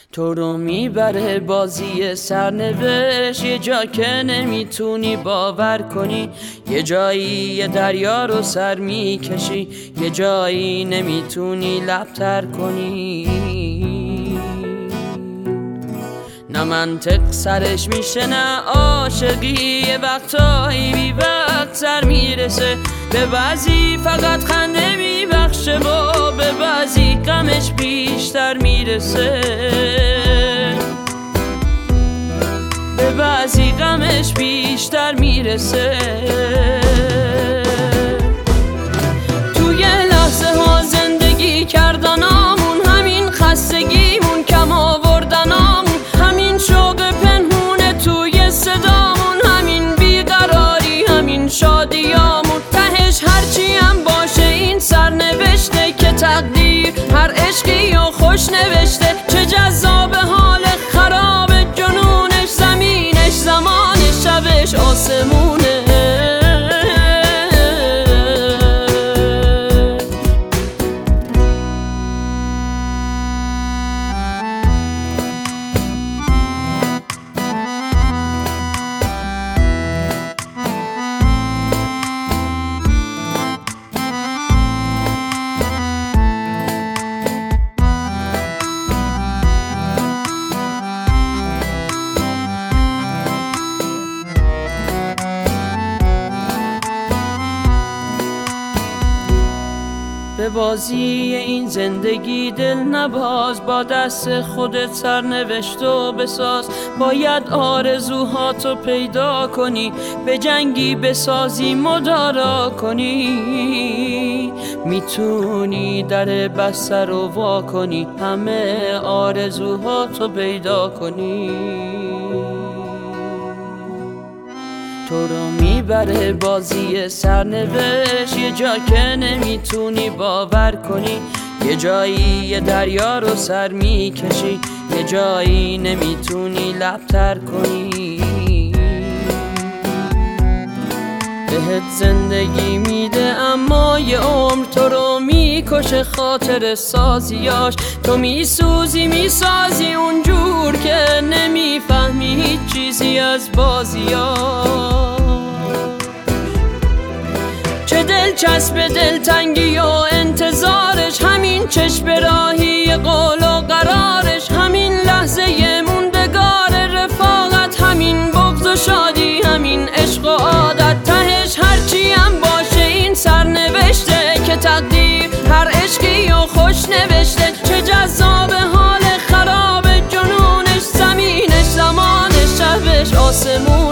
تو رو میبره بازی سرنوشت، یه جا که نمیتونی باور کنی، یه جایی یه دریا رو سر میکشی، یه جایی نمیتونی لب‌تر کنی. نه منطق سرش میشه نه عاشقی، یه وقتایی بی وقت سر میرسه، به بعضی فقط خنده میبخشه و به بعضی غمش بیشتر میرسه، به بعضی غمش بیشتر میرسه. توی لحظه ها زندگی کردنامون، همین خستگیمون، کم آوردنامون، همین شوق پنهونه توی صدامون، همین بیقراری، همین شادیامون، تهش هرچی هم باشه این سرنوشته که تقدیر هر عشقی و خوش نوشته. چه جذاب حال خراب جنونش، زمینش زمانش، شبش آسمونه. به بازی این زندگی دل نباز، با دست خودت سرنوشت و بساز. باید آرزوهاتو پیدا کنی، به جنگی بسازی مدارا کنی. میتونی در بسته رو وا کنی، همه آرزوهاتو پیدا کنی. تو رو میبره بازی سرنوشت، یه جا که نمیتونی باور کنی، یه جایی یه دریا رو سر میکشی، یه جایی نمیتونی لب‌تر کنی. بهت زندگی میده اما یه عمر تو رو میکشه خاطر سازیاش. تو میسازی اونجور که نمیفهمی هیچ چیزی از بازیاش. چه دلچسب دلتنگی و انتظارش، همین چشم راهی قول و قرارش، همین لحظه موندگار رفاقت، همین بغض و شادی، همین عشق و عادت، تهش هرچی هم باشه این سرنوشته که تقدیر هر عشقی و خوش نوشته. چه جذاب حال خراب جنونش، زمینش زمانش، شبش آسمون.